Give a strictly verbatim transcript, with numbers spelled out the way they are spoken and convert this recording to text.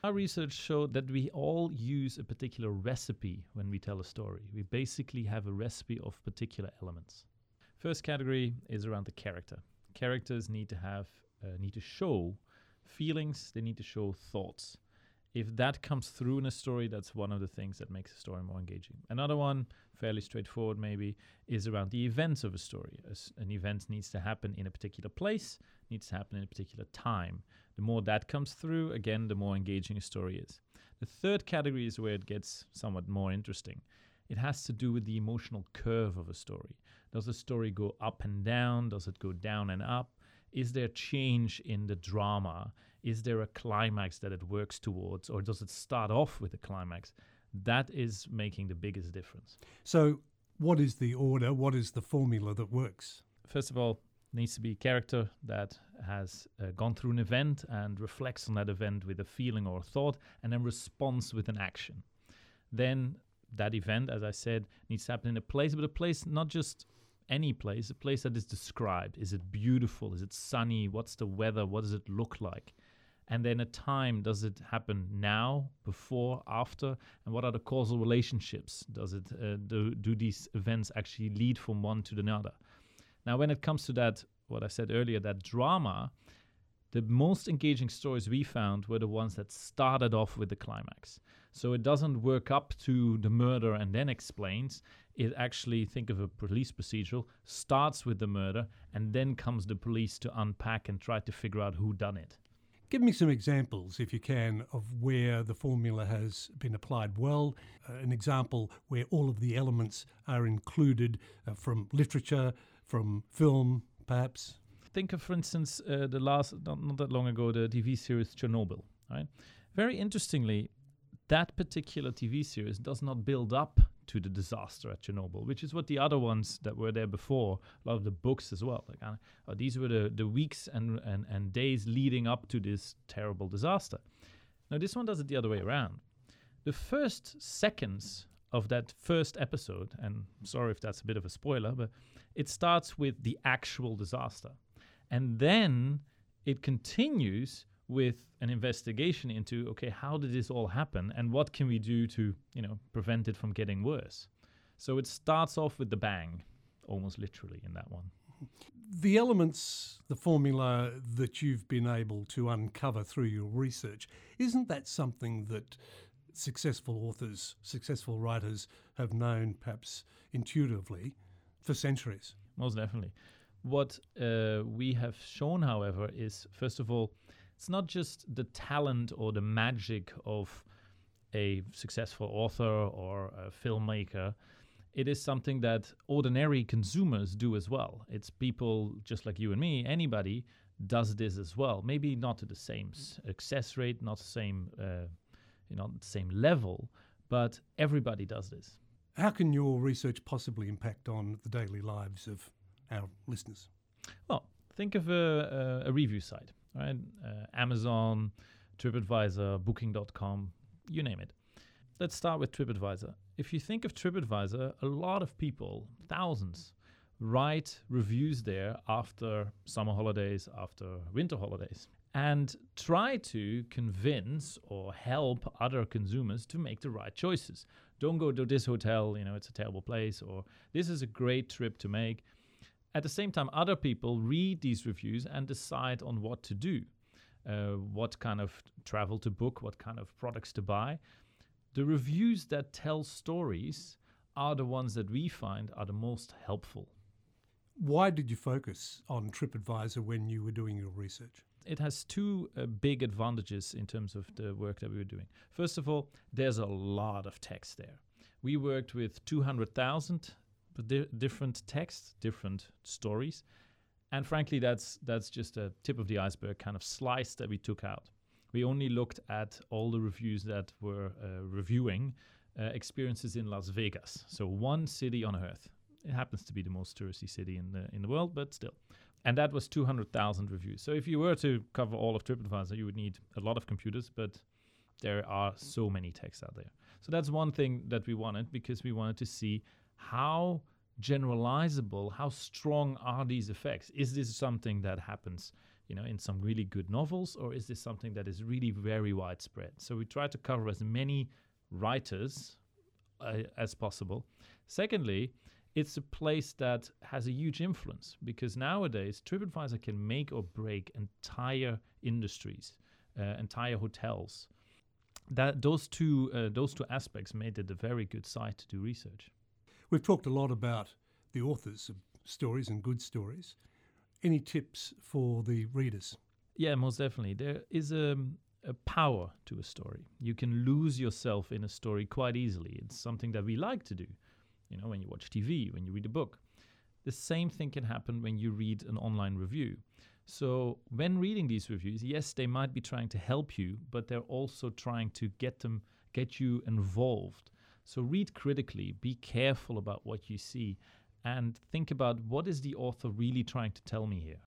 Our research showed that we all use a particular recipe when we tell a story. We basically have a recipe of particular elements. First category is around the character. Characters need to have, uh, need to show feelings, they need to show thoughts. If that comes through in a story, that's one of the things that makes a story more engaging. Another one, fairly straightforward maybe, is around the events of a story. As an event needs to happen in a particular place, needs to happen in a particular time. The more that comes through, again, the more engaging a story is. The third category is where it gets somewhat more interesting. It has to do with the emotional curve of a story. Does a story go up and down? Does it go down and up? Is there change in the drama? Is there a climax that it works towards? Or does it start off with a climax? That is making the biggest difference. So what is the order? What is the formula that works? First of all, it needs to be a character that has uh, gone through an event and reflects on that event with a feeling or a thought and then responds with an action. Then that event, as I said, needs to happen in a place, but a place not just any place, a place that is described. Is it beautiful? Is it sunny? What's the weather? What does it look like? And then a time, does it happen now, before, after? And what are the causal relationships? Does it uh, do, do these events actually lead from one to the other? Now, when it comes to that, what I said earlier, that drama, the most engaging stories we found were the ones that started off with the climax. So it doesn't work up to the murder and then explains. It actually, think of a police procedural, starts with the murder and then comes the police to unpack and try to figure out who done it. Give me some examples, if you can, of where the formula has been applied well. Uh, an example where all of the elements are included uh, from literature, from film, perhaps. Think of, for instance, uh, the last, not, not that long ago, the T V series Chernobyl. Right? Very interestingly, that particular T V series does not build up to the disaster at Chernobyl, which is what the other ones that were there before, a lot of the books as well. Like, uh, these were the, the weeks and, and, and days leading up to this terrible disaster. Now, this one does it the other way around. The first seconds of that first episode, and sorry if that's a bit of a spoiler, but it starts with the actual disaster. And then it continues with an investigation into, okay, how did this all happen and what can we do to, you know, prevent it from getting worse? So it starts off with the bang, almost literally in that one. The elements, the formula that you've been able to uncover through your research, isn't that something that successful authors, successful writers have known perhaps intuitively for centuries? Most definitely. What uh, we have shown, however, is, first of all, it's not just the talent or the magic of a successful author or a filmmaker. It is something that ordinary consumers do as well. It's people just like you and me, anybody does this as well. Maybe not to the same success rate, not the same, uh, you know, the same level, but everybody does this. How can your research possibly impact on the daily lives of our listeners? Well, think of a, a, a review site. Right, uh, Amazon, TripAdvisor, Booking dot com, you name it. Let's start with TripAdvisor. If you think of TripAdvisor, a lot of people, thousands, write reviews there after summer holidays, after winter holidays, and try to convince or help other consumers to make the right choices. Don't go to this hotel, you know, it's a terrible place, or this is a great trip to make. At the same time, other people read these reviews and decide on what to do, uh, what kind of travel to book, what kind of products to buy. The reviews that tell stories are the ones that we find are the most helpful. Why did you focus on TripAdvisor when you were doing your research? It has two uh, big advantages in terms of the work that we were doing. First of all, there's a lot of text there. We worked with two hundred thousand Di- different texts, different stories. And frankly, that's that's just a tip of the iceberg kind of slice that we took out. We only looked at all the reviews that were uh, reviewing uh, experiences in Las Vegas. So one city on Earth. It happens to be the most touristy city in the in the world, but still. And that was two hundred thousand reviews. So if you were to cover all of TripAdvisor, you would need a lot of computers, but there are so many texts out there. So that's one thing that we wanted, because we wanted to see how generalizable, how strong are these effects? Is this something that happens you know, in some really good novels, or is this something that is really very widespread? So we try to cover as many writers uh, as possible. Secondly, it's a place that has a huge influence, because nowadays TripAdvisor can make or break entire industries, uh, entire hotels. That those two uh, those two aspects made it a very good site to do research. We've talked a lot about the authors of stories and good stories. Any tips for the readers? Yeah, most definitely. There is a, a power to a story. You can lose yourself in a story quite easily. It's something that we like to do, you know, when you watch T V, when you read a book. The same thing can happen when you read an online review. So when reading these reviews, yes, they might be trying to help you, but they're also trying to get them, get you involved. So read critically, be careful about what you see, and think about, what is the author really trying to tell me here?